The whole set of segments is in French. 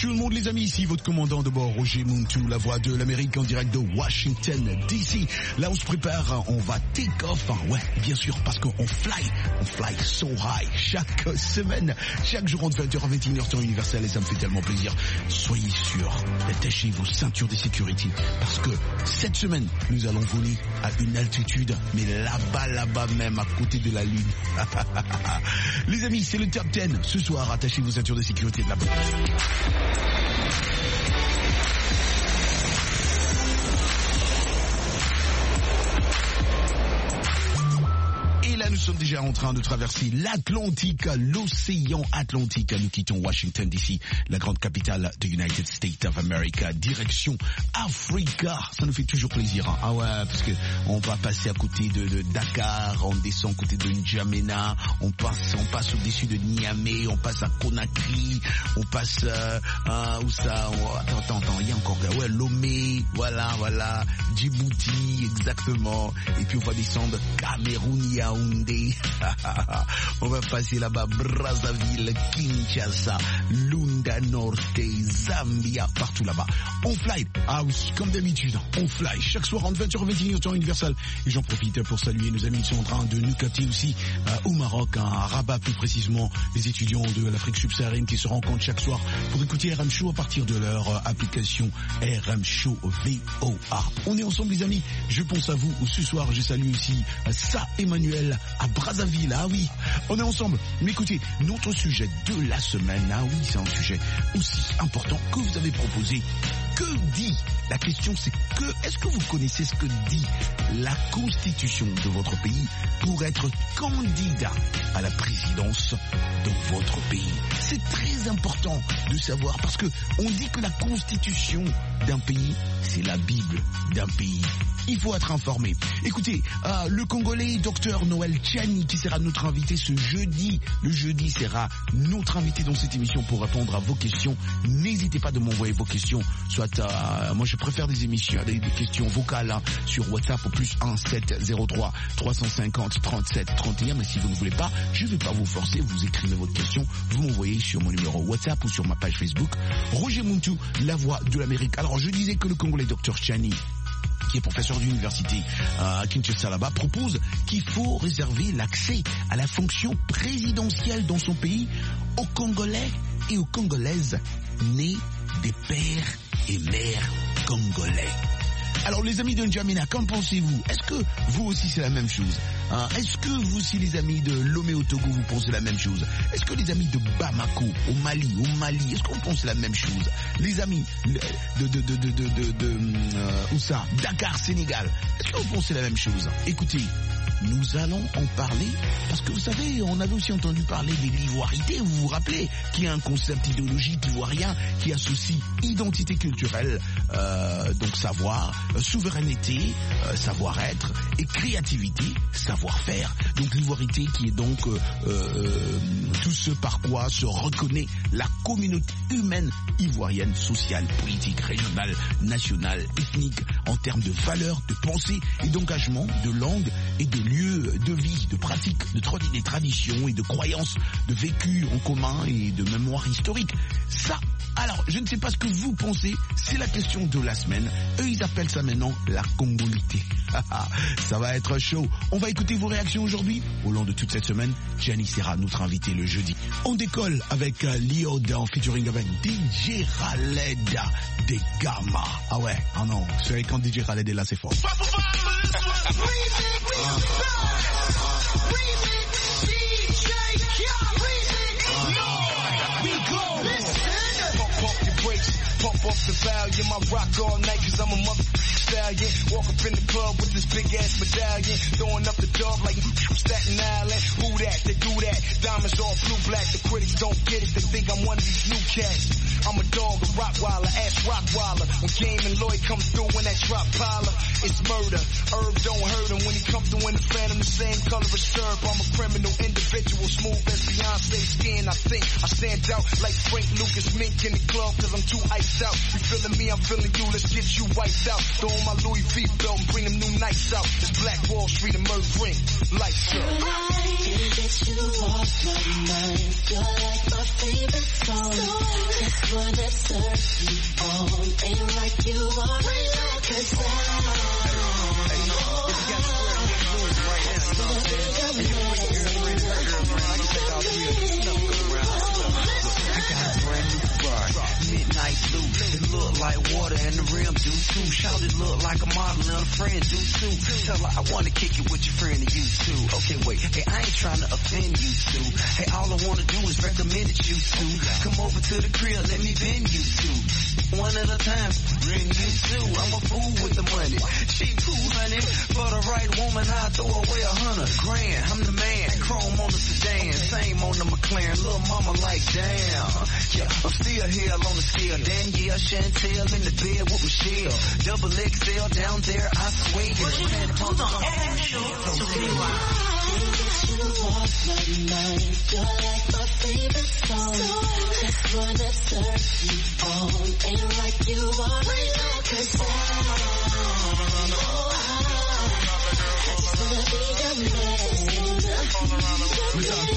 tout le monde les amis, ici votre commandant de bord Roger Muntu, la voix de l'Amérique en direct de Washington DC. Là on se prépare, on va take off, ouais bien sûr parce qu'on fly so high chaque semaine, chaque jour entre 20h à 21h temps universel et ça me fait tellement plaisir. Soyez sûrs d'attacher vos ceintures de sécurité parce que cette semaine nous allons voler à une altitude mais là-bas même à côté de la lune. Les amis, c'est le top 10 ce soir, attachez vos ceintures de sécurité de là-bas. Et là, nous sommes déjà en train de traverser l'Atlantique, l'océan Atlantique. Nous quittons Washington DC, la grande capitale de United States of America, direction Africa. Ça nous fait toujours plaisir, hein. Ah ouais, parce que on va passer à côté de Dakar, on descend à côté de N'Djamena, on passe au-dessus de Niamey, on passe à Conakry, on passe où ça? Attends, il y a encore Lomé, voilà, Djibouti, exactement. Et puis on va descendre Cameroun, Yaoundé. On va passer là-bas Brazzaville, Kinshasa, Lunda Norte, Zambia, partout là-bas. On fly. Ah oui, comme d'habitude, on fly. Chaque soir entre 20h et 21h temps universel. Et j'en profite pour saluer nos amis qui sont en train de nous capter aussi au Maroc, à Rabat plus précisément, les étudiants de l'Afrique subsaharienne qui se rencontrent chaque soir pour écouter RM Show à partir de leur application RM Show VOA. On est ensemble les amis, je pense à vous. Ce soir je salue aussi Emmanuel à Brazzaville. Ah oui, on est ensemble. Mais écoutez, notre sujet de la semaine, ah oui, c'est un sujet aussi important que vous avez proposé. Que dit? La question c'est est-ce que vous connaissez ce que dit la constitution de votre pays pour être candidat à la présidence de votre pays? C'est très important de savoir parce que on dit que la constitution d'un pays, c'est la Bible d'un pays. Il faut être informé. Écoutez, le Congolais Dr Noël Tchani qui sera notre invité ce jeudi. Le jeudi sera notre invité dans cette émission pour répondre à vos questions. N'hésitez pas de m'envoyer vos questions, soit moi je préfère des émissions, des questions vocales sur WhatsApp au plus 1703 350 37 31. Mais si vous ne voulez pas, je ne vais pas vous forcer. Vous écrivez votre question, vous m'envoyez sur mon numéro WhatsApp ou sur ma page Facebook. Roger Muntu, la voix de l'Amérique. Alors je disais que le Congolais Dr Tchani, qui est professeur d'université à Kinshasa là-bas, propose qu'il faut réserver l'accès à la fonction présidentielle dans son pays aux Congolais et aux Congolaises nés des pères et mères congolais. Alors les amis de N'Djamena, qu'en pensez-vous? Est-ce que vous aussi c'est la même chose? Est-ce que vous aussi les amis de Lomé au Togo vous pensez la même chose? Est-ce que les amis de Bamako au Mali, est-ce qu'on pense la même chose? Les amis où ça? Dakar, Sénégal, est-ce que vous pensez la même chose? Écoutez, nous allons en parler parce que vous savez, on avait aussi entendu parler de l'ivoirité, vous vous rappelez, qui est un concept idéologique ivoirien qui associe identité culturelle, donc savoir, souveraineté, savoir-être et créativité, savoir-faire. Donc l'ivoirité qui est donc tout ce par quoi se reconnaît la communauté humaine ivoirienne, sociale, politique, régionale, nationale, ethnique, en termes de valeurs, de pensée et d'engagement, de langue et de lieux de vie, de pratiques, de traditions et de croyances, de vécu en commun et de mémoire historique. Ça, alors, je ne sais pas ce que vous pensez, c'est la question de la semaine. Eux, ils appellent ça maintenant la congolité. Ça va être chaud. On va écouter vos réactions aujourd'hui. Au long de toute cette semaine, Gianni sera notre invité le jeudi. On décolle avec Lioud en featuring avec DJ Khaled des Gamma. Ah ouais, ah non, c'est vrai quand DJ Khaled est là, c'est fort. Pump up the volume, I rock all night cause I'm a motherfucking stallion. Walk up in the club with this big ass medallion, throwing up the dub like Staten Island. Who that? They do that. Diamonds all blue black, the critics don't get it, they think I'm one of these new cats. I'm a dog, a Rottweiler, ass Rottweiler. When Game and Lloyd come through in that drop piler, it's murder. Herb don't hurt him when he come through in the Phantom, the same color as Serb. I'm a criminal individual, smooth as Beyonce skin. I think I stand out like Frank Lucas Mink in the club cause I'm too iced out. out. You feeling me, I'm feeling you, let's get you wiped out. Throw on my Louis V belt and bring them new nights out. It's Black Wall Street and Merv Ring, lights up. Can't get you off my mind. You're like my favorite song. Just wanna serve you on. Ain't like you are like a Midnight blue, it look like water and the rim do too. Shout it look like a model and a friend do too. Tell her I wanna kick it with your friend and you too. Okay, wait, hey, I ain't trying to offend you too. Hey, all I wanna do is recommend it you two. Come over to the crib, let me bend you two. One at a time, bring you two. I'm a fool with the money. She too, honey. For the right woman, I throw away $100,000. I'm the man, chrome on the sedan, same on the McLaren. Little mama like, damn. Yeah, I'm still here on the scale. Danielle, Chantel in the bed with Michelle. Double XL down there, I swear. hold on, you off my mind. You're like my favorite song. Just wanna serve you on. Ain't like you are like a song. I just wanna be your man.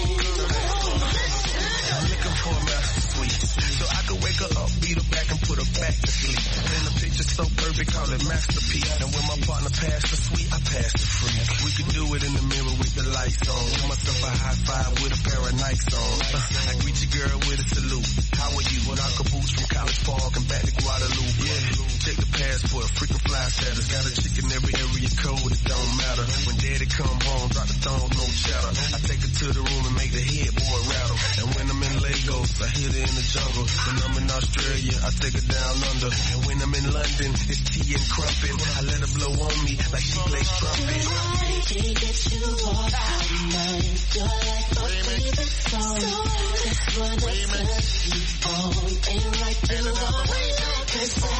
I'm looking for a master suite, so I can wake her up, beat her back and put her back to sleep. And the picture so perfect, call it masterpiece. And when my partner passed the suite, I passed the free. We could do it in the mirror with the lights on. Give myself a high five with a pair of Nikes on. I greet your girl with a salute. How are you? When I boots from College Park and back to Guadalupe. Yeah, check the passport, freaking fly status. Got a chick in every area code, it don't matter. When daddy come home, drop the thong, no chatter. I take her to the room and make the headboard rattle. And when I'm in Lagos, I hit her in the jungle. When I'm in Australia, I take her down under. And when I'm in London, it's tea and crumpet. I let her blow on me like she plays trumpet. Can't get you off my mind. You're like my favorite song. Just wanna serve you on. Ain't like you are like a song.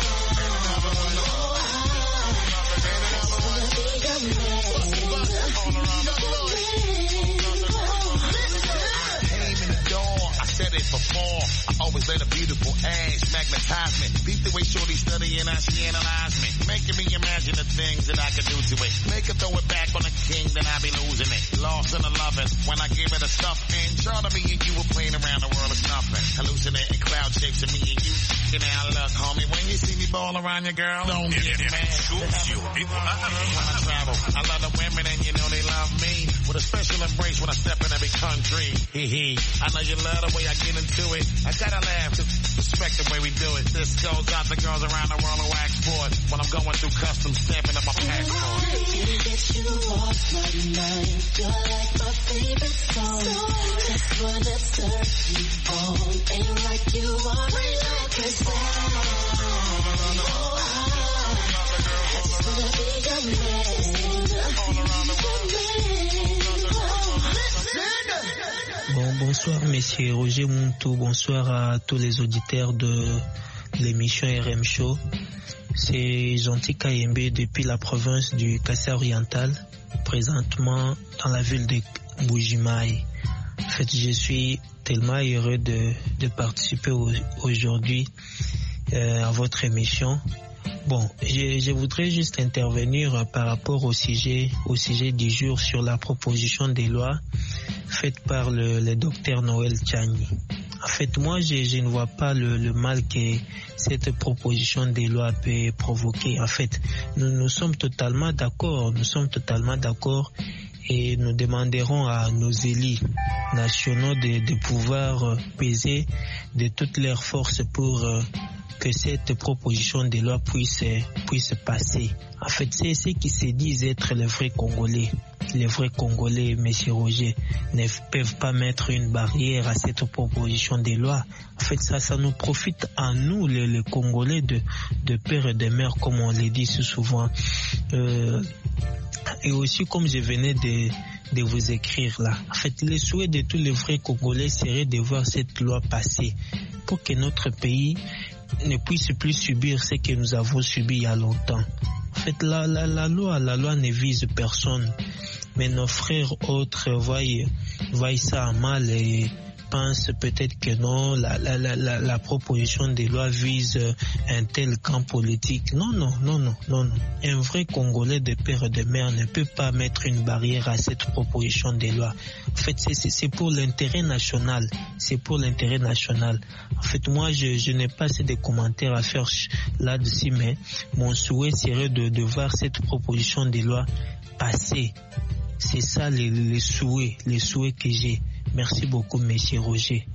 I just wanna be your man. I said it before, I always let a beautiful ass magnetize me. Beat the way shorty studying how she analyze me. Making me imagine the things that I could do to it. Make her throw it back on the king, then I be losing it. Lost in the loving, when I give it a stuffing. Trying to me and you were playing around the world is nothing. Hallucinating cloud shapes of me and you. And now look, homie, when you see me ball around your girl, don't get mad. I travel, I love the women and you know they love me. With a special embrace when I step in every country. Hee hee, I know you love the way I get into it. I gotta laugh, cause respect the way we do it. This goes out to girls around the world who ask for it. When I'm going through customs, stamping up my passport. Can't get you off my mind. You're like my favorite song. Just wanna serve you on. Ain't like you are like a song. I just wanna be your man. Bon, bonsoir Monsieur Roger Muntou, bonsoir à tous les auditeurs de l'émission RM Show. C'est Gentil Kayembe depuis la province du Kassai oriental, présentement dans la ville de Bujimaï. En fait, je suis tellement heureux de participer aujourd'hui à votre émission. Bon, je voudrais juste intervenir par rapport au sujet du jour sur la proposition des lois faite par le docteur Noël Tchani. En fait, moi, je ne vois pas le mal que cette proposition des lois peut provoquer. En fait, nous sommes totalement d'accord. Et nous demanderons à nos élus nationaux de pouvoir peser de toutes leurs forces pour que cette proposition de loi puisse passer. En fait, c'est ceux qui se disent être les vrais Congolais. Les vrais Congolais, Monsieur Roger, ne peuvent pas mettre une barrière à cette proposition de loi. En fait, ça nous profite à nous, les Congolais, de père et de mère, comme on le dit souvent. Et aussi, comme je venais de vous écrire là, en fait, le souhait de tous les vrais Congolais serait de voir cette loi passer pour que notre pays ne puisse plus subir ce que nous avons subi il y a longtemps. En fait, la loi ne vise personne, mais nos frères autres voient ça mal et pense peut-être que non, la proposition de loi vise un tel camp politique. Non. Un vrai Congolais de père et de mère ne peut pas mettre une barrière à cette proposition de loi. En fait, c'est pour l'intérêt national. C'est pour l'intérêt national. En fait, moi, je n'ai pas assez de commentaires à faire là-dessus, mais mon souhait serait de voir cette proposition de loi passer. C'est ça les souhaits que j'ai. Merci beaucoup, monsieur Roger.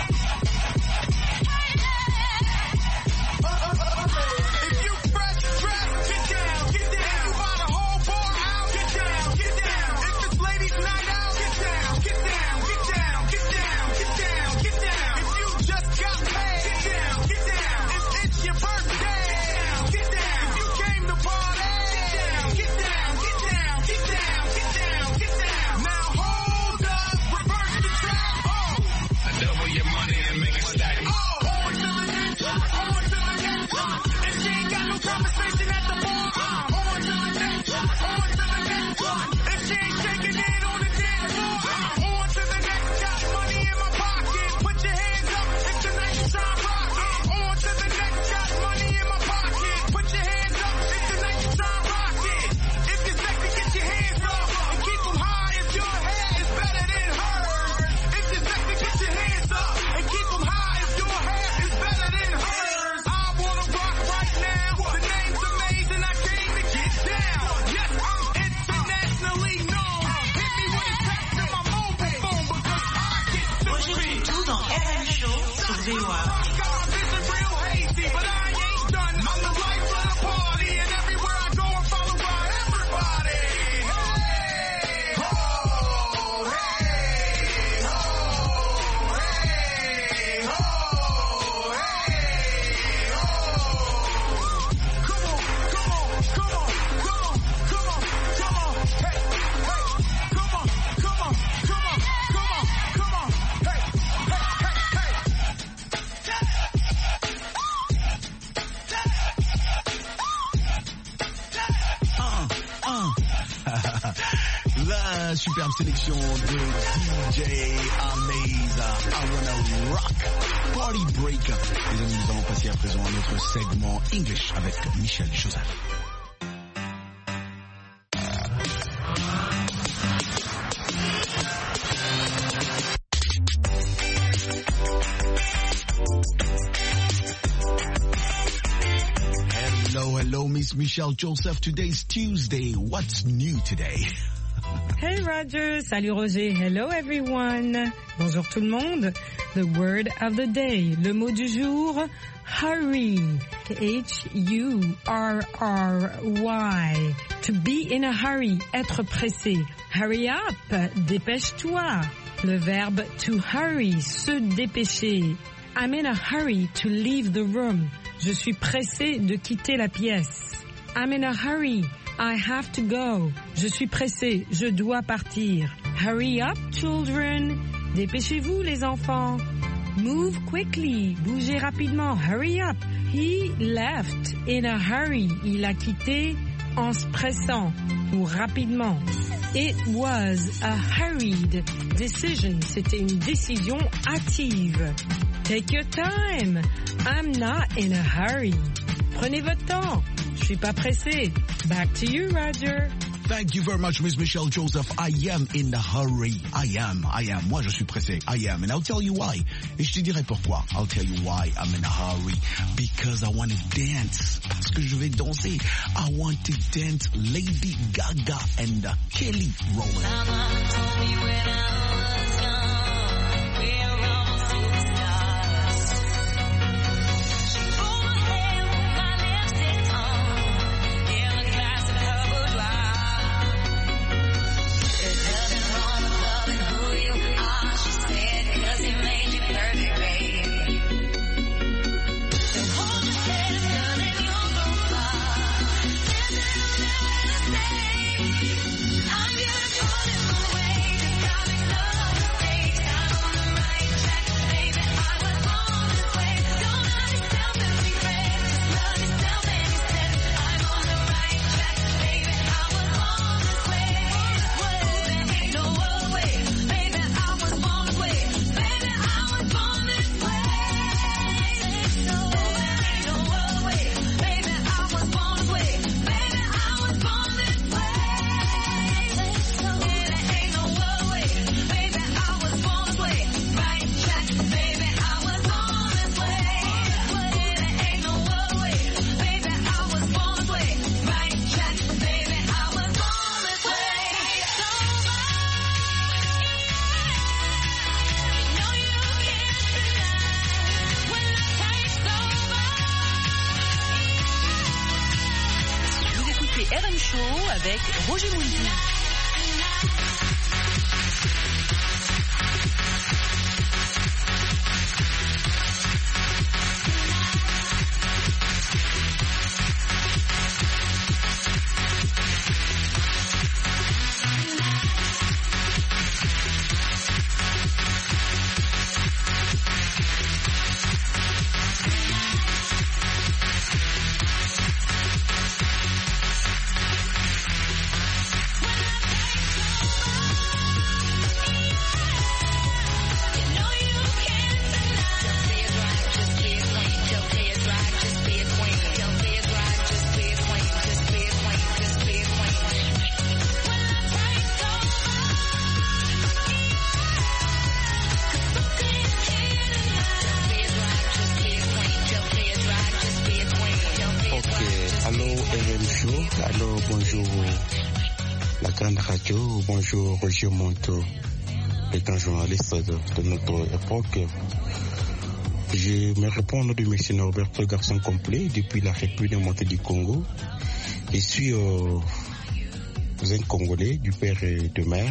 Superbe sélection de DJ Amaze, I Wanna Rock, Party Breaker. Les amis, nous allons passer à présent à notre segment English avec Michel Joseph. Hello, Miss Michelle Joseph. Today's Tuesday. What's new today? Hey Roger, salut Roger, hello everyone. Bonjour tout le monde. The word of the day, le mot du jour, hurry. H-U-R-R-Y. To be in a hurry, être pressé. Hurry up, dépêche-toi. Le verbe to hurry, se dépêcher. I'm in a hurry to leave the room. Je suis pressé de quitter la pièce. I'm in a hurry. I have to go. Je suis pressé, je dois partir. Hurry up, children. Dépêchez-vous, les enfants. Move quickly. Bougez rapidement. Hurry up. He left in a hurry. Il a quitté en se pressant ou rapidement. It was a hurried decision. C'était une décision hâtive. Take your time. I'm not in a hurry. Prenez votre temps. Je suis pas pressé. Back to you, Roger. Thank you very much, Miss Michelle Joseph. I am in a hurry. I am. Moi, je suis pressé. I am. And I'll tell you why. Et je te dirai pourquoi. I'll tell you why I'm in a hurry. Because I want to dance. Parce que je vais danser. I want to dance Lady Gaga and Kelly Rowland. Mama told me when I was young, we're almost to the stars. She pulled my hair with my lipstick on, in a glass of her boudoir. There's nothing wrong with loving who you are, she said, 'cause he made you perfect, baby. So hold your head, girl, and you'll go far. There's nowhere to stay. I'm beautiful in my way, just got me so RM Show avec Roger Mouldy. Alors bonjour la grande radio, bonjour Roger Monteau, le grand journaliste de notre époque. Je me réponds au nom de M. Norberto Garçon Complet depuis la République démocratique du Congo. Je suis un Congolais du père et de mère.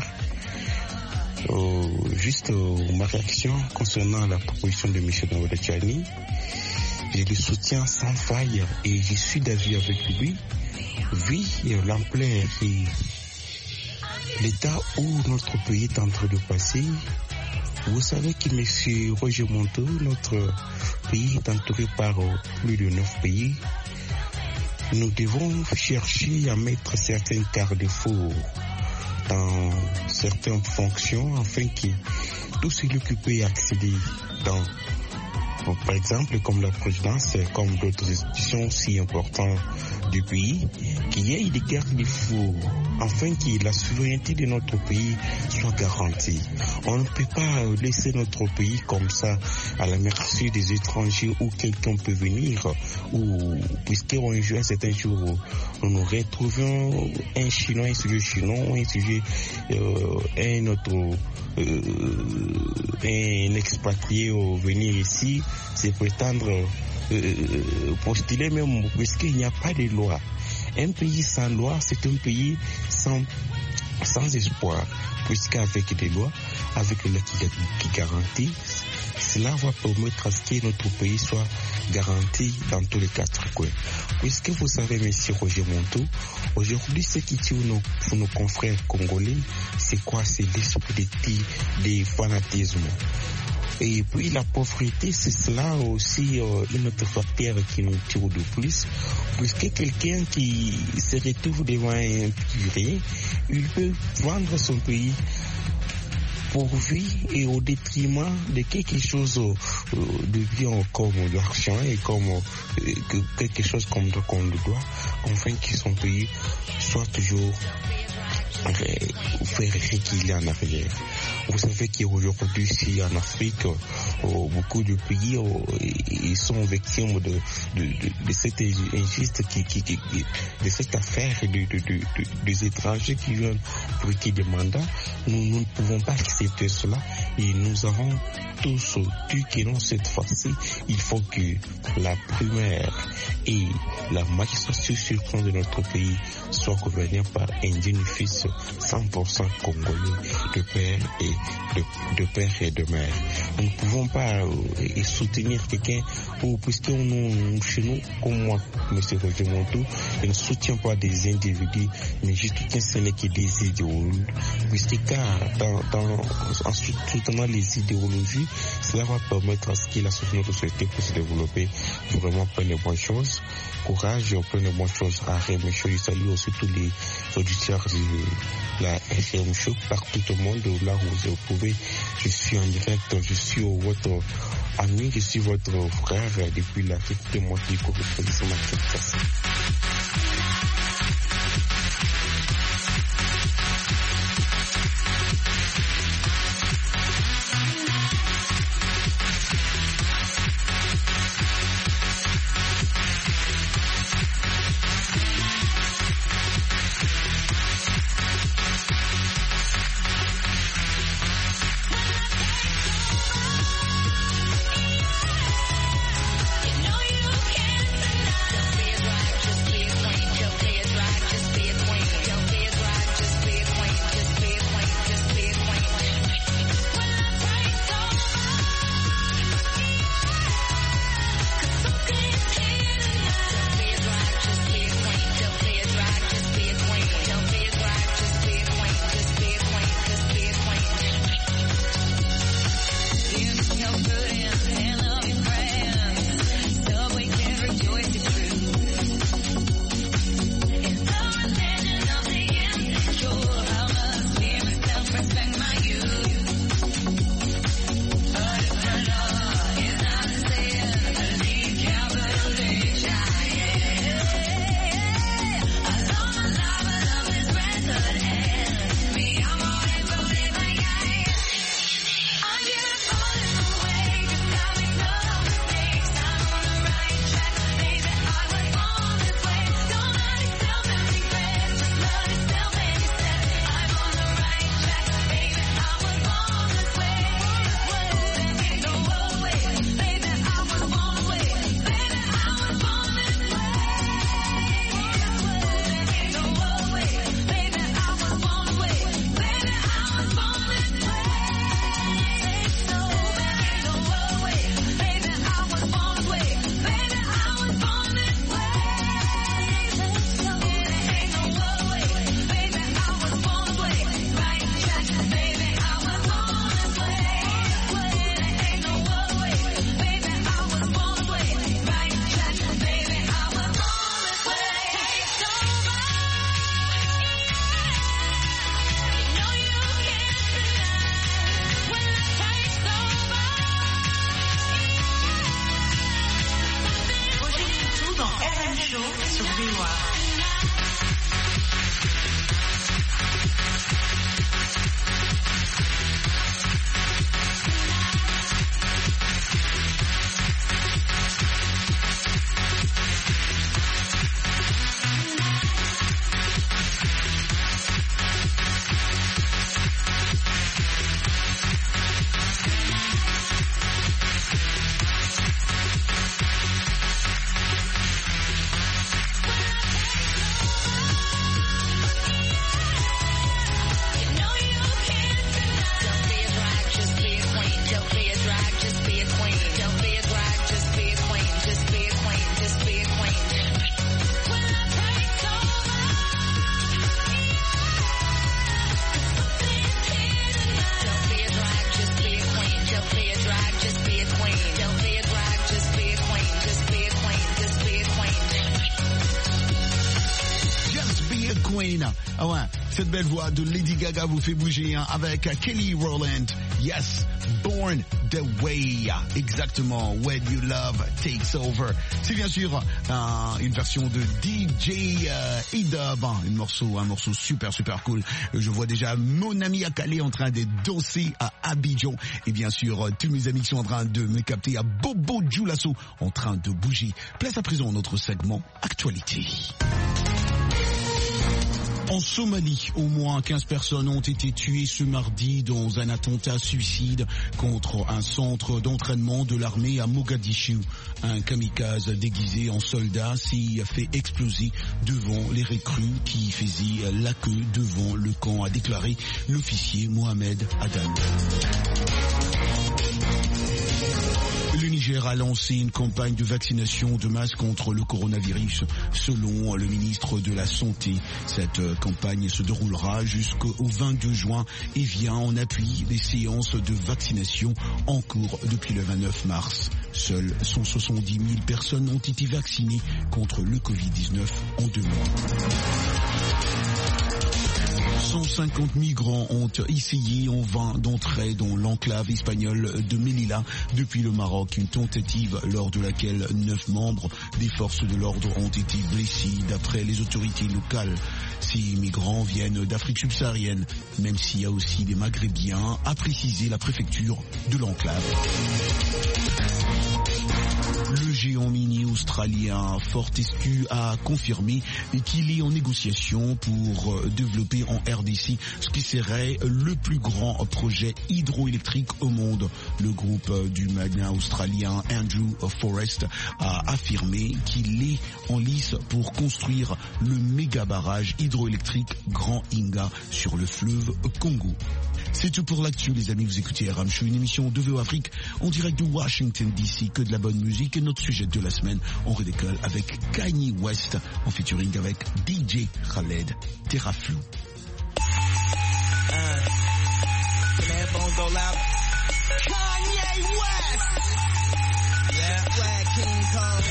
Juste ma réaction concernant la proposition de M. Norberto Tchani. Je le soutiens sans faille et je suis d'avis avec lui. Vu l'ampleur et l'état où notre pays est en train de passer, vous savez que M. Roger Monteau, notre pays est entouré par plus de 9 pays. Nous devons chercher à mettre certains garde-fous dans certaines fonctions afin que tout celui qui peut accéder dans, par exemple, comme la présidence, comme d'autres institutions si importantes du pays, qu'il y ait des garde-fous afin que la souveraineté de notre pays soit garantie. On ne peut pas laisser notre pays comme ça à la merci des étrangers où quelqu'un peut venir, ou puisqu'on joue un certain jour où nous retrouvons un Chinois, un sujet chinois, un sujet un autre un expatrié venir ici, c'est prétendre postuler même parce qu'il n'y a pas de loi. Un pays sans loi, c'est un pays sans espoir, puisqu'avec des lois, avec le qui garantit, cela va permettre à ce que notre pays soit garanti dans tous les 4 coins. Puisque vous savez, M. Roger Monteau, aujourd'hui, ce qui tue nos confrères congolais, c'est quoi? C'est l'esprit de fanatisme. Et puis la pauvreté, c'est cela aussi un autre facteur qui nous tire de plus, puisque quelqu'un qui se retrouve devant un curé, il peut vendre son pays pourvu et au détriment de quelque chose de bien comme l'argent et comme quelque chose comme qu'on le doit, afin que son pays soit toujours faire reculer en arrière. Vous savez qu'aujourd'hui, ici en Afrique, beaucoup de pays ils sont victimes de cette injuste de cette affaire des étrangers qui viennent pour qui des mandats. Nous ne pouvons pas accepter cela et nous avons tous dit que non, cette fois-ci, il faut que la primaire et la magistrature suprême de notre pays soient gouvernée par un digne fils 100% congolais de père et de mère. Nous ne pouvons pas soutenir quelqu'un puisque chez nous, comme moi, M. Roger Monteau, je ne soutiens pas des individus, mais je soutiens ceux qui des idéologies, puisque en soutenant les idéologies, cela va permettre à ce que notre société puisse se développer vraiment plein de bonnes choses. Courage, plein de bonnes choses à RM Show. Je salue aussi tous les auditeurs de la RM Show partout au monde, là où vous pouvez. Je suis en direct, je suis votre ami, je suis votre frère depuis la fête de moi qui correspond à ma fête. RM Show sur VOA. Ah ouais, cette belle voix de Lady Gaga vous fait bouger hein, avec Kelly Rowland. Yes, Born the Way. Exactement, When You Love Takes Over. C'est bien sûr une version de DJ E-Dub. Un morceau super cool. Je vois déjà mon ami à Calais en train de danser à Abidjan. Et bien sûr, tous mes amis qui sont en train de me capter à Bobo Dioulasso en train de bouger. Place à présent notre segment Actualité. En Somalie, au moins 15 personnes ont été tuées ce mardi dans un attentat suicide contre un centre d'entraînement de l'armée à Mogadiscio. Un kamikaze déguisé en soldat s'y a fait exploser devant les recrues qui faisaient la queue devant le camp, a déclaré l'officier Mohamed Adam. Le Niger a lancé une campagne de vaccination de masse contre le coronavirus. Selon le ministre de la Santé, cette campagne se déroulera jusqu'au 22 juin et vient en appui des séances de vaccination en cours depuis le 29 mars. Seules 170 000 personnes ont été vaccinées contre le Covid-19 en 2 mois. 150 migrants ont essayé en vain d'entrer dans l'enclave espagnole de Melilla depuis le Maroc. Une tentative lors de laquelle 9 membres des forces de l'ordre ont été blessés d'après les autorités locales. Ces migrants viennent d'Afrique subsaharienne, même s'il y a aussi des Maghrébiens, a précisé la préfecture de l'enclave. Le géant minier australien Fortescue a confirmé qu'il est en négociation pour développer en RDC ce qui serait le plus grand projet hydroélectrique au monde. Le groupe du magnat australien Andrew Forrest a affirmé qu'il est en lice pour construire le méga barrage hydroélectrique Grand Inga sur le fleuve Congo. C'est tout pour l'actu, les amis. Vous écoutez RM Show, une émission de VOA Afrique en direct de Washington DC. Que de la bonne musique. Et notre sujet de la semaine, on redécolle avec Kanye West en featuring avec DJ Khaled, Terraflou. Kanye West. Yeah, Black King Kong.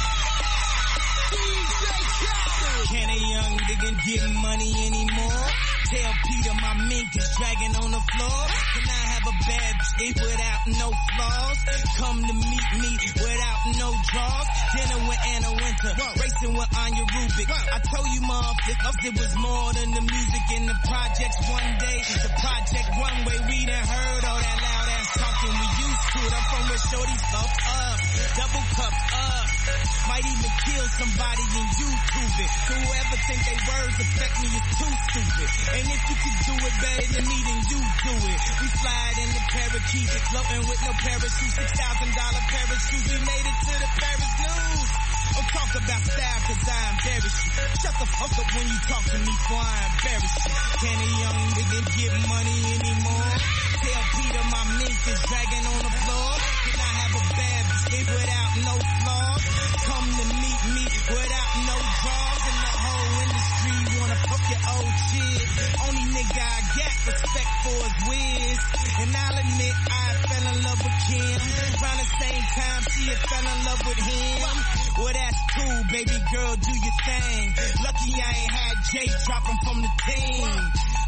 DJ Khaled. Can a young nigga get money anymore? Tell Peter my mink is dragging on the floor. Can I have a bad bitch without no flaws? Come to meet me without no draws. Dinner with Anna Winter, racing with Anya Rubik. I told you motherfuckers it was more than the music in the projects one day. The project one way, we done heard all that loud ass talking we used to it. I'm from where shorties fuck up, double cup up. Might even kill somebody and YouTube it. So whoever think they words affect me is too stupid. And if you could do it better than me, then you do it. We slide in the parakeet, floating with no parachute, $6,000 parachute. We made it to the Paris news. Don't talk about style cause I embarrass you. Shut the fuck up when you talk to me before I embarrass you. Can a young nigga get money anymore? Tell Peter my mink is dragging on the floor. Can I have a bad bitch without no flaws? Come to meet me without no draws. And the whole industry wanna fuck your old shit. Only nigga I got respect for is Wiz. And I'll admit I fell in love with Kim. Around the same time she had fell in love with him. Well that's cool, baby girl, do your thing. Lucky I ain't had Jay dropping from the team.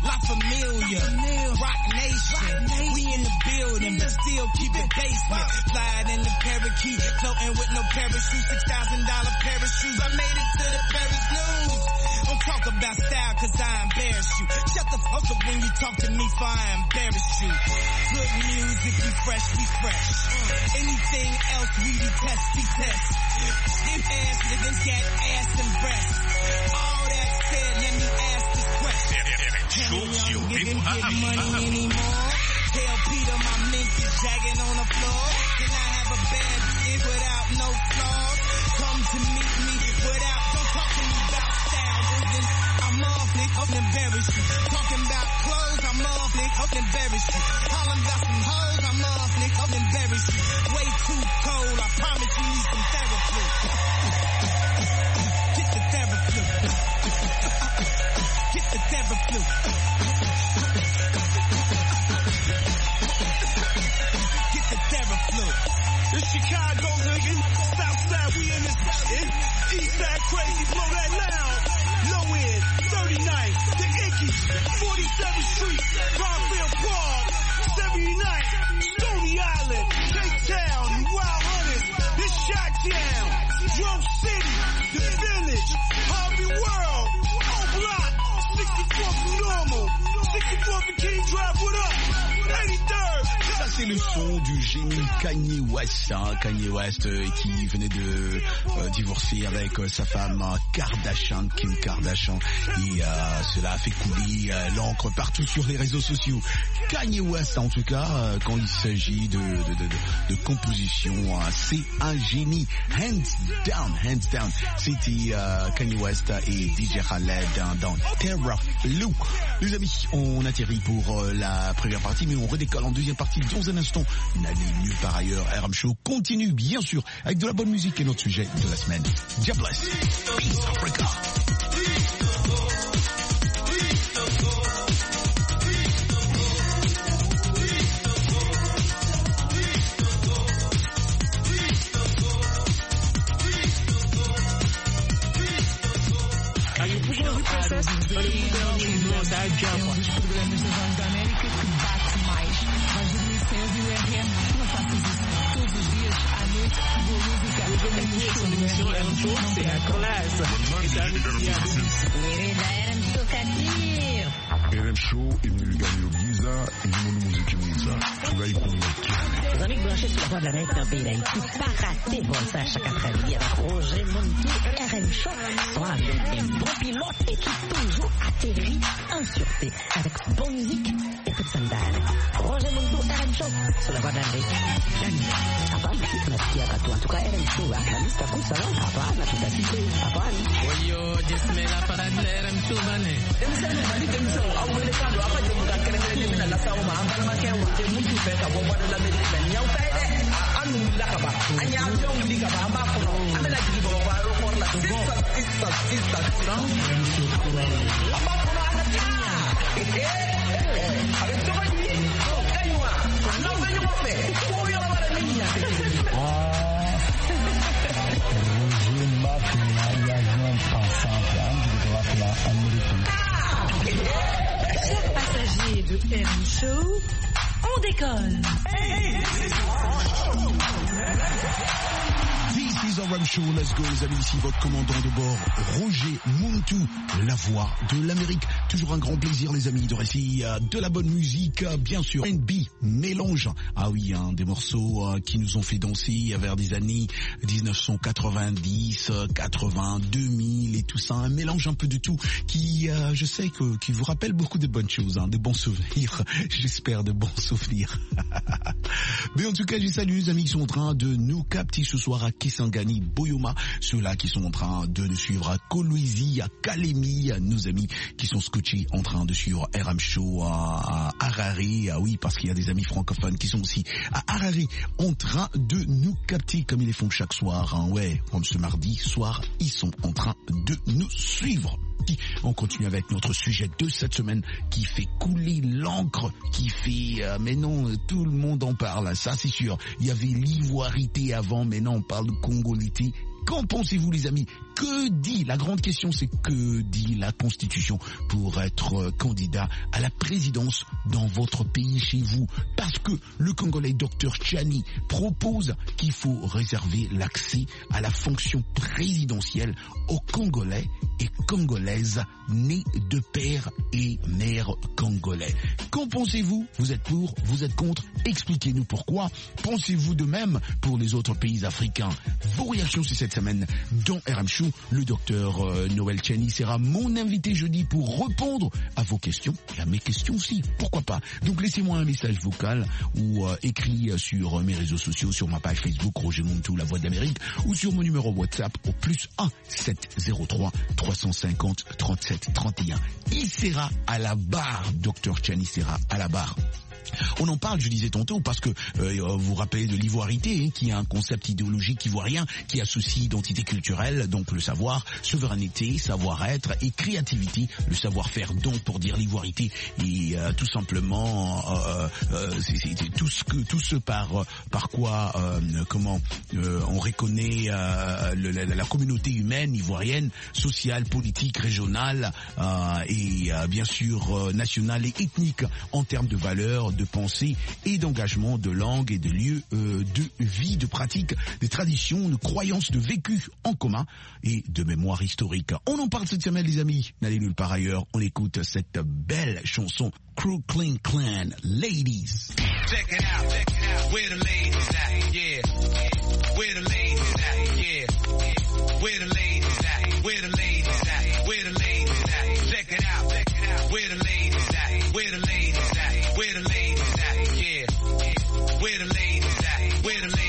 La Familia, Rock Nation. We in the building, but still keep it basement. Flying in the parakeet, floating with no parachute. $6,000 pair of shoes. I made it to the Paris news. Don't talk about style, cause I embarrass you. Shut the fuck up when you talk to me, for I embarrass you. Good music, we fresh, we fresh. Anything else, we detest. Skin ass niggas got ass and breasts. All that said, let me ask this question. Can a young nigga get money anymore? Tell Peter my mink is jagging on the floor. Can I have a bad shit without no flaws? Come to meet me without, don't talk to me about style. Then I'm off, nigga, I'll embarrass you. Talking about clothes, I'm off, nigga, I'll embarrass you. Hollin' about some hoes, I'm off, nigga, I'll embarrass you. Way too cold, I promise you need some therapy. Get the therapy. Get the therapy. Get the therapy. It's Chicago, nigga. Southside, we in this shit. Eastside crazy, blow that loud. Low end, 39th, the Ickies, 47th Street, Garfield Park, 79th, Stony Island, Cape Town, you wild hunters, this Chi-Town, Grove City, the Village, Harvey World, O-Block, 64th Normal, 64th and King Drive, what up? 83rd. Ça c'est le son du génie Kanye West, hein, Kanye West qui venait de divorcer avec sa femme Kardashian, Kim Kardashian, et cela a fait couler l'encre partout sur les réseaux sociaux. Kanye West, en tout cas, quand il s'agit de composition, c'est un génie, hands down. C'était Kanye West et DJ Khaled dans Terra Lou. Les amis, on atterrit pour la première partie, mais on redécolle en deuxième partie dans un instant. N'allez nulle part ailleurs. RM Show continue, bien sûr, avec de la bonne musique et notre sujet de la semaine. God bless. Peace Africa. RM Show imeligani Giza ilimoni muziki mwiza furahi kumwakia les amis branchés sur la voie de l'Amérique d'un pays d'Haïti, pas raté Voltaire chaque après-midi avec Roger Montou, RM Show, soit avec un bon pilote et qui toujours atterrit en sûreté avec bonne musique et toute sandale. Roger Montou, RM Show, sur la voie de l'Amérique. Hapana, tunasikia katu, en tout cas RM Show, aklamista kusa, hapana, tutasikia, hapana. Oyo, jesmela para RM Show, bane. Emsene, malike mso, awele kando, apa jemuka kere mina la sauma, ambala makewa, jemutu peka, boba de l'Amérique, nyau kaide, anu lakaba, anya yong likaba, amako, amela jibo, waro por la sister. Amako na anatia. Avec toi, kaiwa, non venyo mofe, koyo la wala niña. Roger Mafia, viajant ensemble, de droite là, américain. Chers passagers de RM Show, on décolle. This is RM Show, let's go les amis, ici votre commandant de bord, Roger Montou, la voix de l'Amérique. Toujours un grand plaisir les amis de réciter de la bonne musique, bien sûr, R&B, mélange, ah oui, hein, des morceaux qui nous ont fait danser vers des années 1990, 80, 2000 et tout ça, un mélange un peu de tout qui, je sais qui vous rappelle beaucoup de bonnes choses, hein, de bons souvenirs, j'espère de bons souvenirs. Mais en tout cas, je salue les amis qui sont en train de nous capter ce soir à Kisangani, Boyoma, ceux-là qui sont en train de nous suivre à Kolwezi, à Kalemi, à nos amis qui sont scotchés en train de suivre RM Show à Harare, ah oui, parce qu'il y a des amis francophones qui sont aussi à Harare en train de nous capter comme ils les font chaque soir, hein, ouais, comme ce mardi soir, ils sont en train de nous suivre. On continue avec notre sujet de cette semaine qui fait couler l'encre, qui fait... mais non, tout le monde en parle, ça c'est sûr. Il y avait l'ivoirité avant, mais non, on parle de congolité Qu'en pensez-vous les amis? Que dit, la grande question c'est que dit la Constitution pour être candidat à la présidence dans votre pays, chez vous? Parce que le Congolais Dr Tchani propose qu'il faut réserver l'accès à la fonction présidentielle aux Congolais et Congolaises nés de père et mère congolais. Qu'en pensez-vous? Vous êtes pour? Vous êtes contre? Expliquez-nous pourquoi. Pensez-vous de même pour les autres pays africains? Vos réactions c'est cette semaine dans RM Show. Le docteur Noël Tchani sera mon invité jeudi pour répondre à vos questions et à mes questions aussi. Pourquoi pas? Donc laissez-moi un message vocal ou écrit sur mes réseaux sociaux, sur ma page Facebook Roger Montou, la voix de l'Amérique, ou sur mon numéro WhatsApp au +1 703 350 37 31. Il sera à la barre, docteur Tchani sera à la barre. On en parle, je disais tantôt, parce que vous vous rappelez de l'ivoirité, qui est un concept idéologique ivoirien qui associe identité culturelle, donc le savoir, souveraineté, savoir-être et créativité, le savoir-faire, donc pour dire l'ivoirité et tout simplement c'est tout ce par quoi on reconnaît la communauté humaine ivoirienne, sociale, politique, régionale et bien sûr nationale et ethnique en termes de valeurs, de pensée et d'engagement, de langue et de lieux de vie, de pratique, des traditions, de croyances, de vécu en commun et de mémoire historique. On en parle cette semaine les amis, n'allez nulle part ailleurs, on écoute cette belle chanson Crooklyn Clan, Ladies. Check it out, where the ladies at, yeah, where the ladies at, yeah, where the ladies at, where the ladies at, where the ladies at, check it out, where the ladies at, where the ladies at, where the ladies at, yeah, where the ladies at, where the ladies at.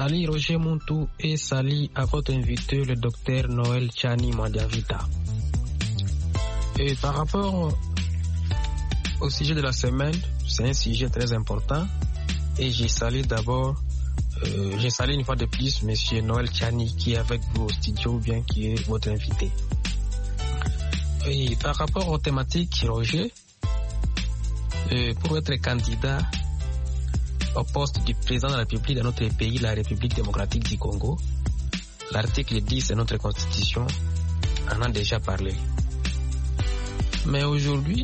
Salut Roger Muntu et salut à votre invité, le docteur Noël Tchani Mandiavita. Et par rapport au sujet de la semaine, c'est un sujet très important et je salue une fois de plus Monsieur Noël Tchani qui est avec vous au studio ou bien qui est votre invité. Et par rapport aux thématiques, Roger, pour être candidat au poste du président de la République de notre pays, la République démocratique du Congo, l'article 10 de notre constitution en a déjà parlé. Mais aujourd'hui,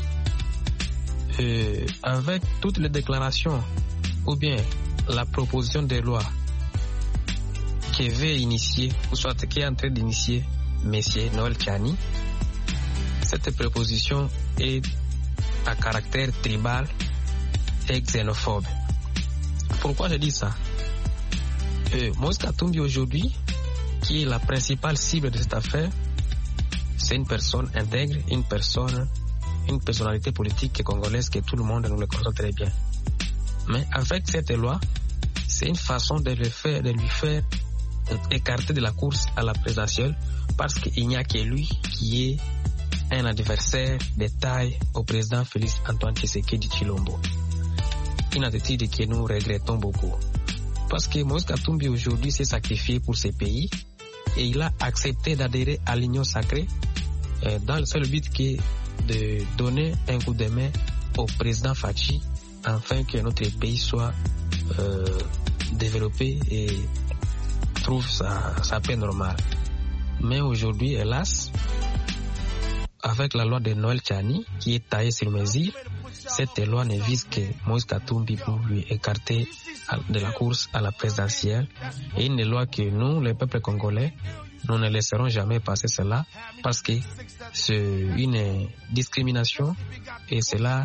avec toutes les déclarations ou bien la proposition de loi qui veut initier, ou soit qui est en train d'initier M. Noël Tchani, cette proposition est à caractère tribal et xénophobe. Pourquoi je dis ça? Moïse Katumbi aujourd'hui, qui est la principale cible de cette affaire, c'est une personne intègre, une personnalité politique congolaise que tout le monde nous le connaît très bien. Mais avec cette loi, c'est une façon de lui faire écarter de la course à la présidentielle parce qu'il n'y a que lui qui est un adversaire de taille au président Félix Antoine Tshisekedi Tshilombo. Une attitude que nous regrettons beaucoup. Parce que Moïse Katumbi aujourd'hui s'est sacrifié pour ce pays et il a accepté d'adhérer à l'Union sacrée dans le seul but qui est de donner un coup de main au président Fachi afin que notre pays soit développé et trouve sa paix normale. Mais aujourd'hui, hélas, avec la loi de Noël Tchani qui est taillée sur mesure, cette loi ne vise que Moïse Katumbi pour lui écarter de la course à la présidentielle et une loi que nous, le peuple congolais, nous ne laisserons jamais passer cela parce que c'est une discrimination et cela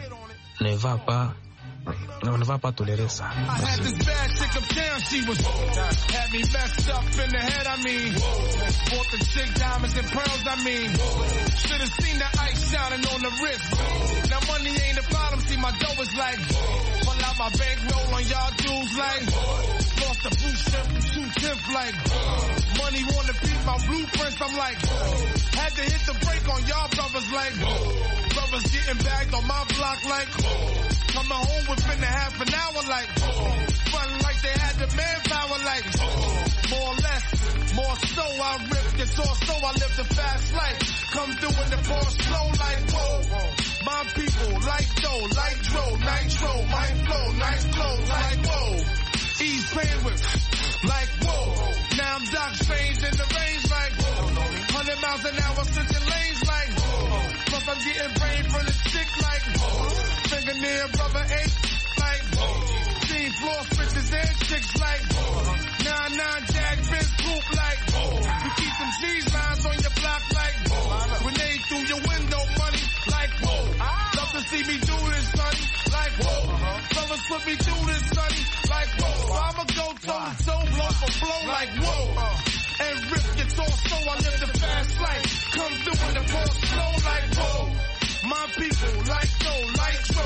on ne va pas tolérer ça. Money wanna beat my blueprints, I'm like, had to hit the brake on y'all brothers like, brothers getting bagged on my block like, coming home within a half an hour like, running like they had the manpower like, more or less, more so I ripped it, so I live the fast life, come through in the Porsche slow like, whoa, my people like dough, like dro, nitro, my flow, nice clothes like, whoa, East bandwidth, like whoa, now I'm Doc Strange in the range like, whoa, 100 miles an hour switching lanes like, whoa, plus I'm getting brain from the stick like, whoa, fingernail rubber ache like, whoa, team floor switches and chicks like, whoa, 9-9 jag bitch group like, whoa, you keep some cheese lines on your block like, whoa, grenade through your window money like, whoa, love to see me do this sonny like, whoa, fellas put me through this sonny like, whoa, I'ma go toe-to-toe, blow for blow like, whoa, and rip your torso, I live the fast life, come through in the Porsche slow like, whoa, my people like dough, nitro,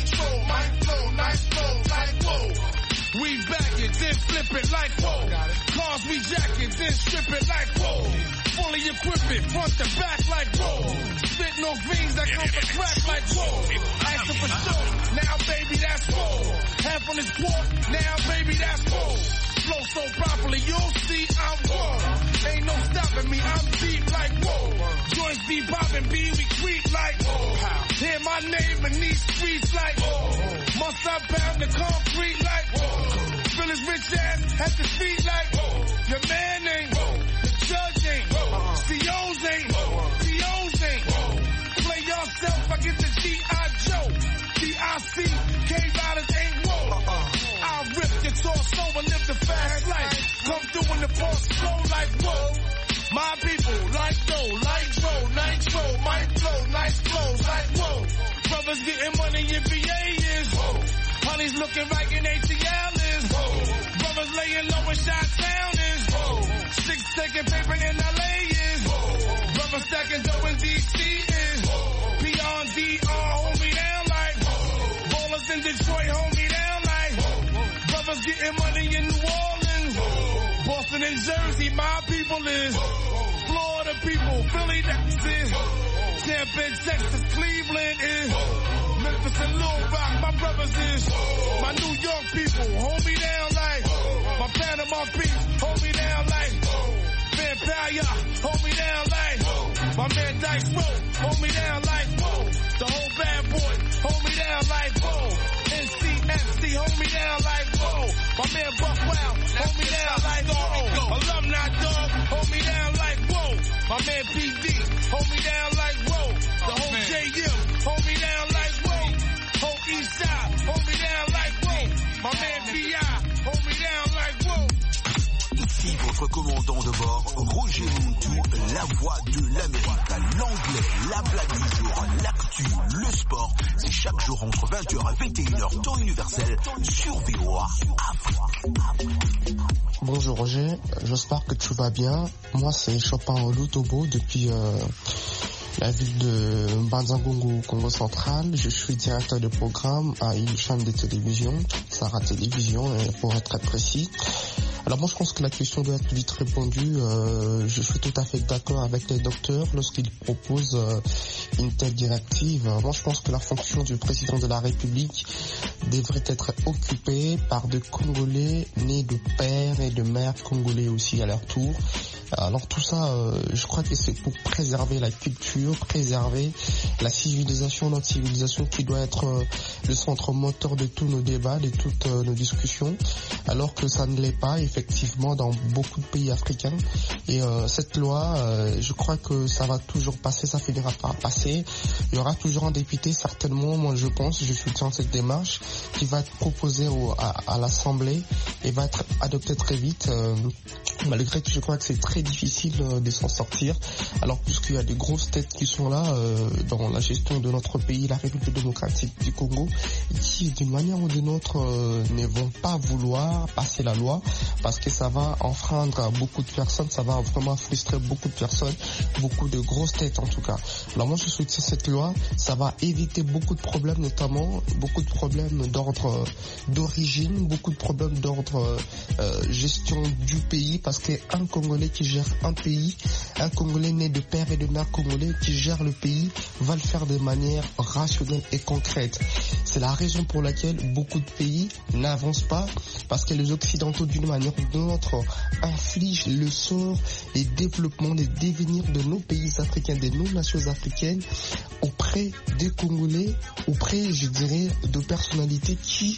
my flow, nice flow like, whoa, we back it, then flip it like, whoa, cars we jack it, then strip it like, whoa, fully equipped it, front to back like, whoa, spitting on fiends that come for crack like, whoa, asking for sure, now baby that's whoa, half on this quart, now baby that's whoa, flow so properly, you'll see I'm whoa, ain't no stopping me, I'm deep like, whoa, joints be popping, B, we creep like, whoa, hear my name in these streets like, whoa, must I pound the concrete like, whoa, feel his rich ass at the feet like, whoa, your man ain't, whoa, the judge ain't, whoa, COs ain't, whoa, POs ain't, whoa, play yourself, I get the G.I. Joe, D.I.C., K-Riders ain't, whoa, I'll rip your torso and live the fast life, come through in the Porsche slow like, whoa, my people like dough, like dro, nitro, my flow, nice clothes like, whoa, brothers getting money in VA is, whoa, honey's looking right in ATL is, whoa, brothers laying low in Chi-Town is, whoa, six taking paper in LA is, whoa, brothers stacking dough in DC is, whoa, P.R.D.R. hold me down like, whoa, ballers in Detroit hold me down like, whoa, brothers getting money in New Orleans. Boston and Jersey, my people is. Florida people, Philly, that's it. Tampa and Texas, Cleveland is. Memphis and Little Rock, my brothers is. My New York people, hold me down like. My Panama peeps, hold me down like. Vampire, hold me down like. My man Dice Road, hold me down like. Whoa. The whole bad boy, hold me down like. Whoa. NCFC, hold me down like. Whoa. My man Buck Wild, hold me down like. Whoa. Alumni dog, hold me down like. Whoa. My man PD, hold me down like. Whoa. The whole JM, hold me down like. Whoa. Whole East Side, hold me down like. Whoa. My man BI, hold me down like. Whoa. Ici votre commandant de bord, Roger Montou, la voix de l'Amérique, l'anglais, la blague du jour, l'actu, le sport. C'est chaque jour entre 20h et 21h, temps universel, sur VOA Afrique. Bonjour Roger, j'espère que tu vas bien. Moi c'est Chopin Olutobo depuis la ville de Banzangongo, Congo central. Je suis directeur de programme à une chaîne de télévision, Sarah Télévision pour être très précis. Alors moi je pense que la question doit être vite répondue. Je suis tout à fait d'accord avec les docteurs lorsqu'ils proposent une telle directive. Moi je pense que la fonction du président de la République devrait être occupée par des Congolais nés de pères et de mères congolais aussi à leur tour. Alors tout ça, je crois que c'est pour préserver la culture, préserver la civilisation, notre civilisation qui doit être le centre moteur de tous nos débats, de toutes nos discussions, alors que ça ne l'est pas effectivement dans beaucoup de pays africains. Et cette loi, je crois que ça va toujours passer, ça finira par passer. Il y aura toujours un député, certainement, moi je pense, je soutiens cette démarche, qui va être proposée à l'Assemblée et va être adoptée très vite, malgré que je crois que c'est très difficile de s'en sortir. Alors puisqu'il y a des grosses têtes qui sont là dans la gestion de notre pays, la République démocratique du Congo, qui d'une manière ou d'une autre ne vont pas vouloir passer la loi parce que ça va enfreindre beaucoup de personnes, ça va vraiment frustrer beaucoup de personnes, beaucoup de grosses têtes en tout cas. Alors moi je soutiens cette loi, ça va éviter beaucoup de problèmes, notamment beaucoup de problèmes d'ordre d'origine, beaucoup de problèmes d'ordre gestion du pays, parce qu'un Congolais qui gère un pays, un Congolais né de père et de mère congolais qui gère le pays, va le faire de manière rationnelle et concrète. C'est la raison pour laquelle beaucoup de pays n'avancent pas, parce que les Occidentaux d'une manière ou d'une autre infligent le sort, les développements, les devenirs de nos pays africains, de nos nations africaines auprès des Congolais, auprès, je dirais, de personnalités qui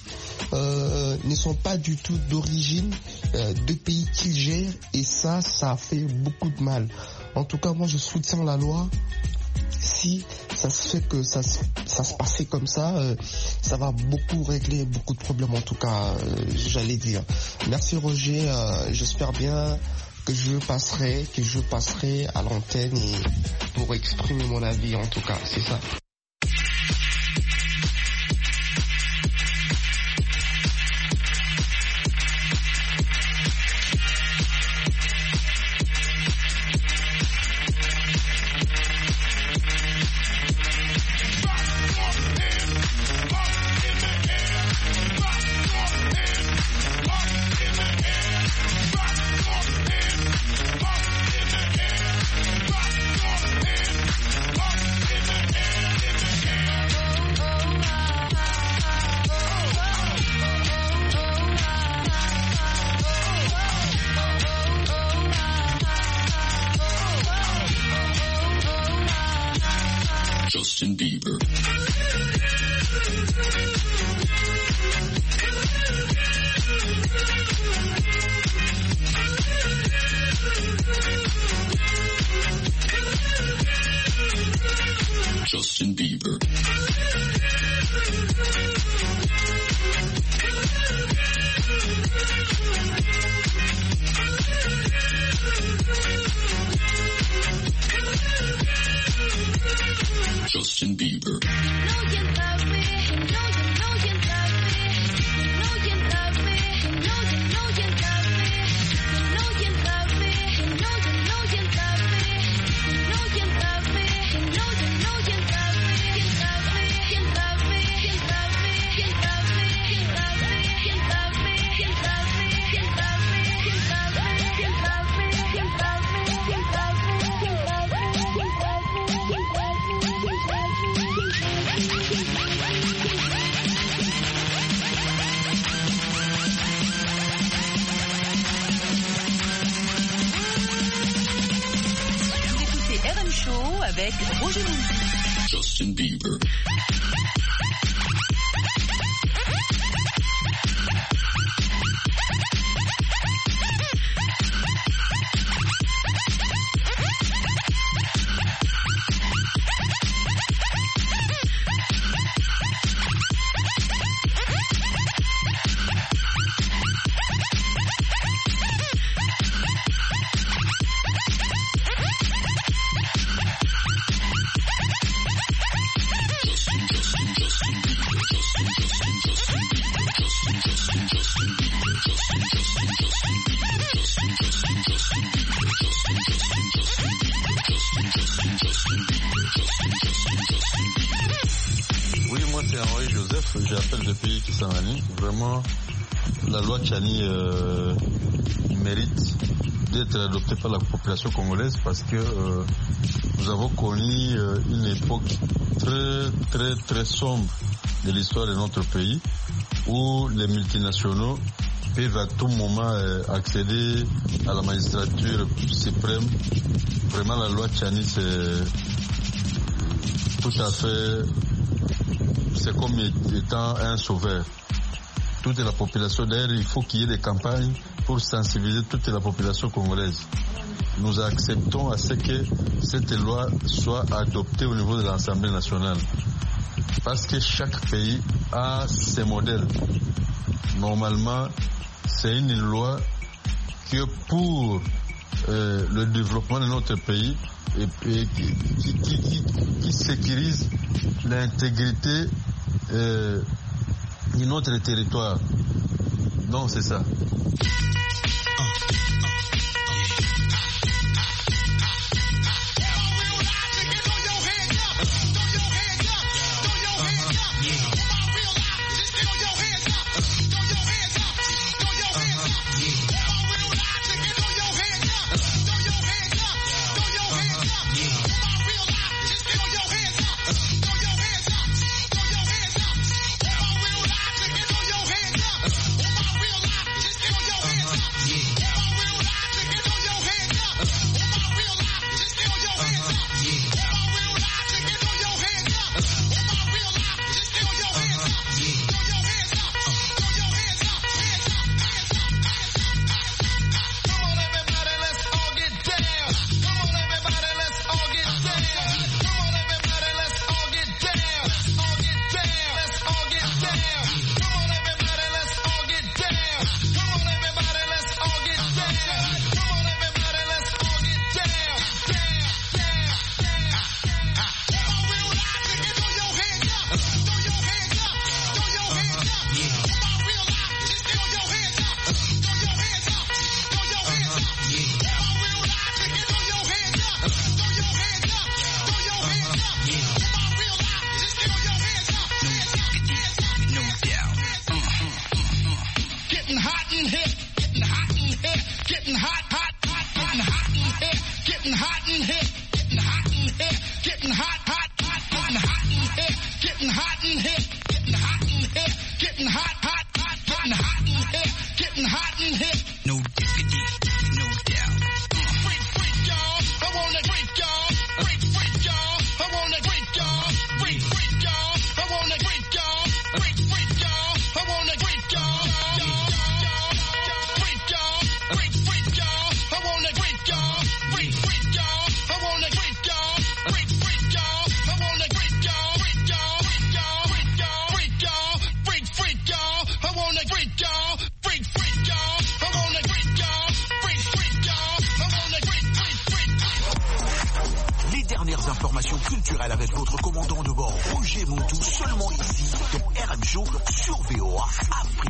ne sont pas du tout d'origine de pays qu'ils gèrent, et ça fait beaucoup de mal. En tout cas, moi je soutiens la loi. Si ça se fait que ça se passait comme ça, ça va beaucoup régler beaucoup de problèmes, en tout cas, j'allais dire. Merci Roger, j'espère bien que je passerai à l'antenne et pour exprimer mon avis, en tout cas, c'est ça. Justin Bieber. Justin Bieber. Justin Bieber. Show avec Roger Mounty. Justin Bieber. Oui, moi c'est Henri Joseph, j'appelle depuis Kisangani. Vraiment, la loi Tchani mérite d'être adoptée par la population congolaise parce que nous avons connu une époque très sombre de l'histoire de notre pays où les multinationaux peuvent à tout moment accéder à la magistrature suprême. Vraiment, la loi Tchani, c'est tout à fait... C'est comme étant un sauveur. Toute la population, d'ailleurs, il faut qu'il y ait des campagnes pour sensibiliser toute la population congolaise. Nous acceptons à ce que cette loi soit adoptée au niveau de l'Assemblée nationale. Parce que chaque pays a ses modèles. Normalement, c'est une loi que pour le développement de notre pays et qui sécurise l'intégrité de notre territoire. Donc c'est ça. Informations culturelles avec votre commandant de bord Roger Montou, seulement ici dans RM Show sur VOA Afrique.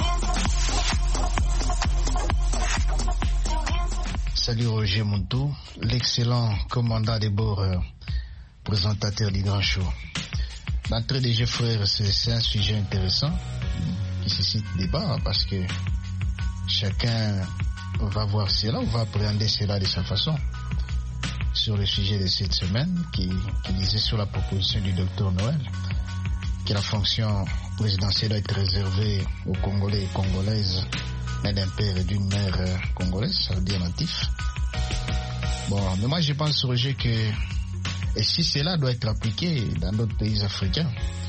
Salut Roger Montou, l'excellent commandant de bord, présentateur du Grand Show. D'entrée des jeux frères, c'est un sujet intéressant qui suscite débat parce que chacun va voir cela, on va appréhender cela de sa façon. Sur le sujet de cette semaine qui disait sur la proposition du docteur Noël que la fonction présidentielle doit être réservée aux Congolais et Congolaises nés d'un père et d'une mère congolaise, ça veut dire natif. Bon, mais moi je pense, Roger, que Et si cela doit être appliqué dans d'autres pays africains,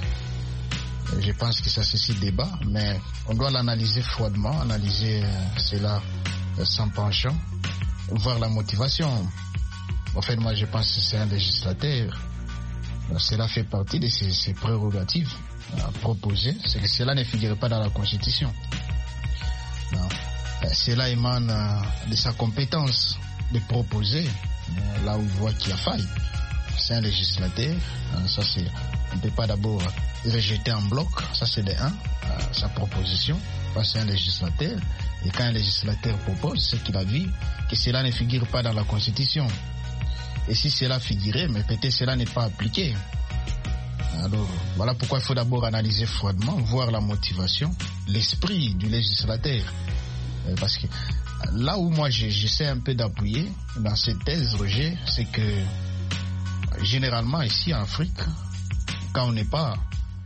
je pense que ça suscite débat, mais on doit l'analyser froidement, analyser cela sans penchant, voir la motivation. En fait, moi je pense que c'est un législateur. Cela fait partie de ses prérogatives proposées. C'est que cela ne figure pas dans la Constitution. Non. Cela émane de sa compétence de proposer là où il voit qu'il y a faille. C'est un législateur. Ça, on ne peut pas d'abord rejeter en bloc. Ça, c'est de sa proposition. C'est un législateur. Et quand un législateur propose, c'est qu'il a vu que cela ne figure pas dans la Constitution. Et si cela figurait, mais peut-être cela n'est pas appliqué. Alors, voilà pourquoi il faut d'abord analyser froidement, voir la motivation, l'esprit du législateur. Parce que là où moi j'essaie un peu d'appuyer dans cette thèse, Roger, c'est que généralement ici en Afrique, quand on n'est pas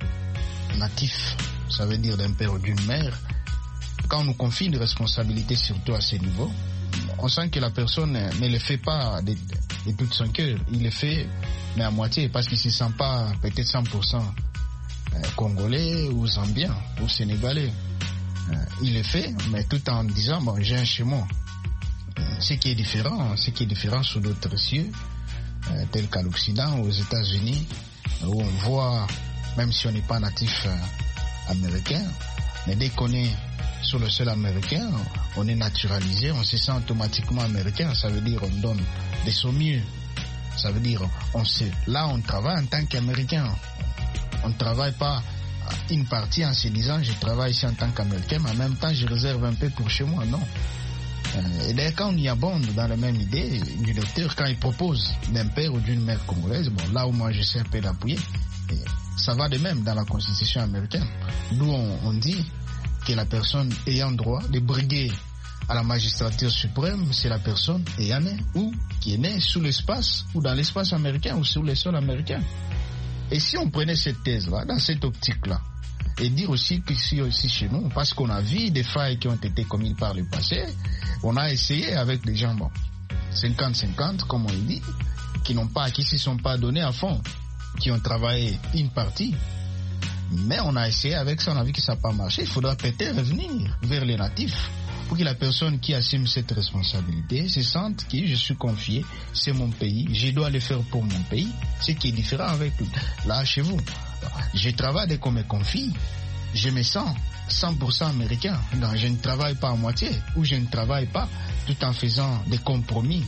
natif, ça veut dire d'un père ou d'une mère, quand on nous confie une responsabilité, surtout à ce niveau, on sent que la personne ne le fait pas de tout son cœur. Il le fait, mais à moitié, parce qu'il ne se sent pas peut-être 100% congolais ou zambien ou sénégalais. Il le fait, mais tout en disant, bon, j'ai un chez moi. Ce qui est différent sous d'autres cieux, tels qu'à l'Occident, aux États-Unis, où on voit, même si on n'est pas natif américain, mais dès qu'on est sur le sol américain, on est naturalisé, on se sent automatiquement américain. Ça veut dire on donne de son mieux. Ça veut dire là on travaille en tant qu'américain. On ne travaille pas une partie en se disant je travaille ici en tant qu'américain, mais en même temps je réserve un peu pour chez moi. Non. Et d'ailleurs quand on y abonde dans la même idée du lecteur, quand il propose d'un père ou d'une mère congolaise, bon là où moi j'essaie un peu d'appuyer, ça va de même dans la Constitution américaine. D'où on dit que la personne ayant droit de briguer à la magistrature suprême, c'est la personne ayant né ou qui est née sous l'espace ou dans l'espace américain ou sur le sol américain. Et si on prenait cette thèse-là, dans cette optique-là, et dire aussi qu'ici aussi chez nous, parce qu'on a vu des failles qui ont été commises par le passé, on a essayé avec des gens, 50-50, comme on dit, qui ne sont pas donnés à fond, qui ont travaillé une partie. Mais on a essayé avec ça, on a vu que ça n'a pas marché. Il faudra peut-être revenir vers les natifs pour que la personne qui assume cette responsabilité se sente que je suis confié, c'est mon pays, je dois le faire pour mon pays, ce qui est différent avec là chez vous. Je travaille dès qu'on me confie, je me sens 100% américain. Non, je ne travaille pas à moitié ou je ne travaille pas tout en faisant des compromis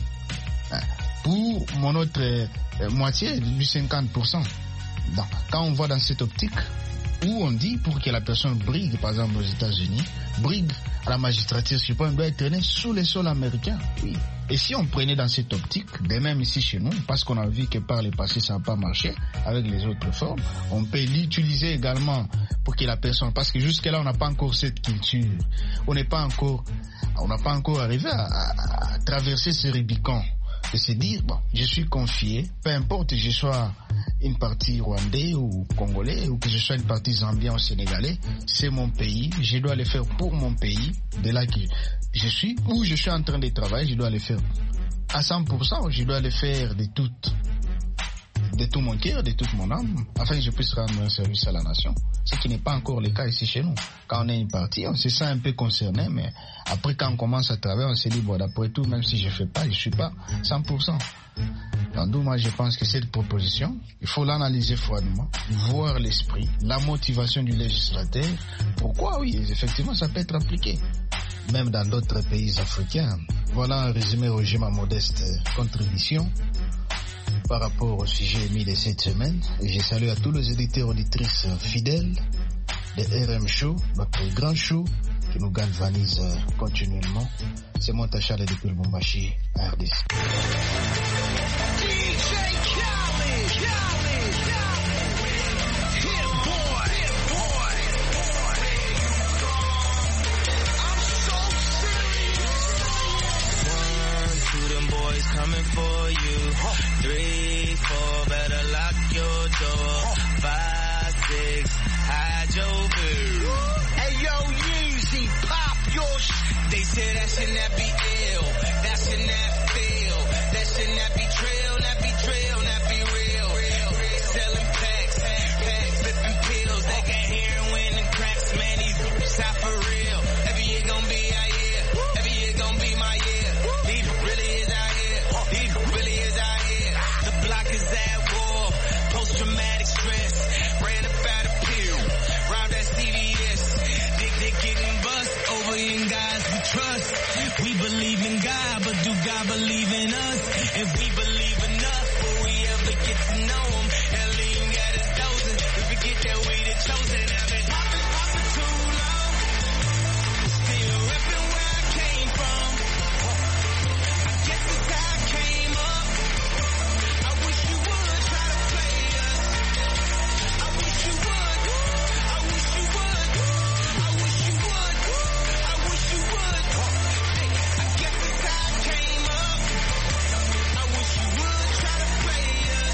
pour mon autre moitié du 50%. Donc, quand on voit dans cette optique où on dit pour que la personne brigue, par exemple aux États-Unis, brigue à la magistrature suprême, doit être née sous le sol américain. Oui. Et si on prenait dans cette optique, de même ici chez nous, parce qu'on a vu que par le passé ça n'a pas marché avec les autres formes, on peut l'utiliser également pour que la personne, parce que jusque-là on n'a pas encore cette culture, on n'a pas encore arrivé à traverser ce Rubicon. De se dire, bon, je suis confié, peu importe que je sois une partie rwandais ou congolais ou que je sois une partie zambien ou sénégalais, c'est mon pays, je dois le faire pour mon pays, de là que je suis, où je suis en train de travailler, je dois le faire à 100%, je dois le faire de tout mon cœur, de toute mon âme, afin que je puisse rendre un service à la nation. Ce qui n'est pas encore le cas ici chez nous. Quand on est une partie, on se sent un peu concerné, mais après quand on commence à travailler, on se dit, bon, d'après tout, même si je ne fais pas, je ne suis pas 100%. Donc, moi, je pense que cette proposition, il faut l'analyser froidement, voir l'esprit, la motivation du législateur. Pourquoi, oui, effectivement, ça peut être appliqué. Même dans d'autres pays africains. Voilà un résumé, Roger, ma modeste contribution par rapport au sujet émis de cette semaine. Et je salue à tous les éditeurs et auditrices fidèles de RM Show, notre grand show qui nous galvanise continuellement. C'est mon Charles depuis le Lubumbashi, à RDC. Coming for you. 3, 4, better lock your door. 5, 6, hide your boo. Hey yo, Yeezy, pop your They say that should not be ill, that should not feel, that should not be trail, not be real. believe in us. If we believe enough, will we ever get to know him? Hell, he ain't got us dozing. We forget that we the chosen. I've been popping too long. Still repping where I came from. I guess it's how I came up. I wish you would try to play us. I wish you would. I wish you would. I wish you would. I wish you would. Hey, I guess it's how I came up. I wish you would try to play us.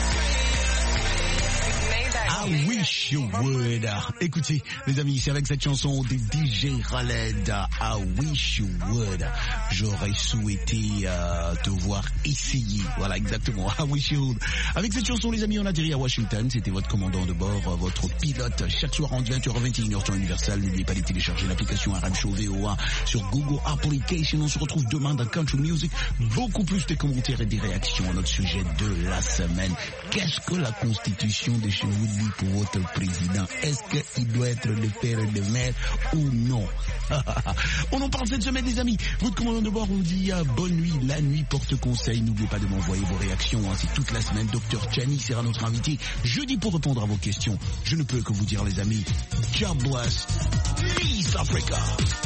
I wish you would. Écoutez, les amis, c'est avec cette chanson des DJ Khaled, I wish you would. J'aurais souhaité te voir essayer. Voilà, exactement. I wish you would. Avec cette chanson, les amis, on atterrit à Washington. C'était votre commandant de bord, votre pilote. Chaque soir en 20h, 21h, temps universel. N'oubliez pas de télécharger l'application RM Show VOA sur Google Application. On se retrouve demain dans Country Music. Beaucoup plus de commentaires et des réactions à notre sujet de la semaine. Qu'est-ce que la Constitution de chez vous dit pour votre président? Est-ce qu'il doit être le père et le maire ou non? On en parle cette semaine, les amis. Votre commandant de bord vous dit bonne nuit. La nuit porte conseil. N'oubliez pas de m'envoyer vos réactions ainsi toute la semaine. Dr Chani sera notre invité jeudi pour répondre à vos questions. Je ne peux que vous dire, les amis, God bless. Peace Africa.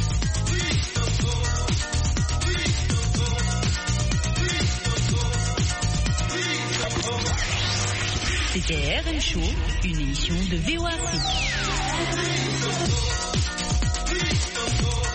C'était RM Show, une émission de VOA Afrique.